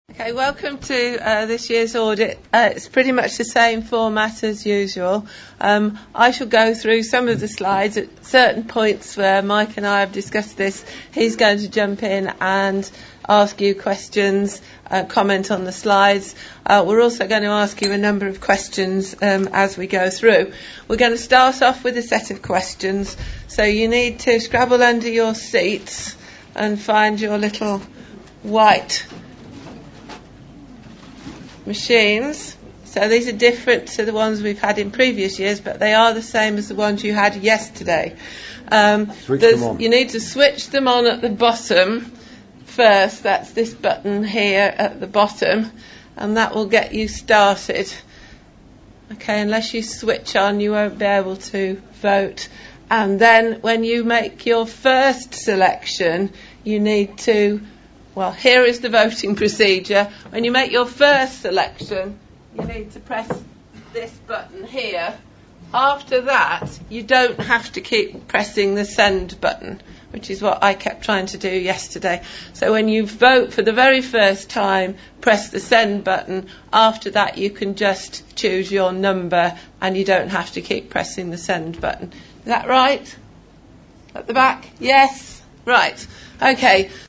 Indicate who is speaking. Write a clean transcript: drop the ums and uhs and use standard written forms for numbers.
Speaker 1: Okay, welcome to this year's audit. It's pretty much the same format as usual. I shall go through some of the slides. At certain points where Mike and I have discussed this, he's going to jump in and ask you questions, comment on the slides. We're also going to ask you a number of questions as we go through. We're going to start off with a set of questions. So you need to scrabble under your seats and find your little white machines. So these are different to the ones we've had in previous years, but they are the same as the ones you had yesterday. You need to switch them on at the bottom first. That's this button here at the bottom, and that will get you started. Okay, unless you switch on, you won't be able to vote. And then when you make your first selection, you need to here is the voting procedure. When you make your first selection, you need to press this button here. After that, you don't have to keep pressing the send button, which is what I kept trying to do yesterday. So when you vote for the very first time, press the send button. After that, you can just choose your number and you don't have to keep pressing the send button. Is that right? At the back? Yes? Right. Okay.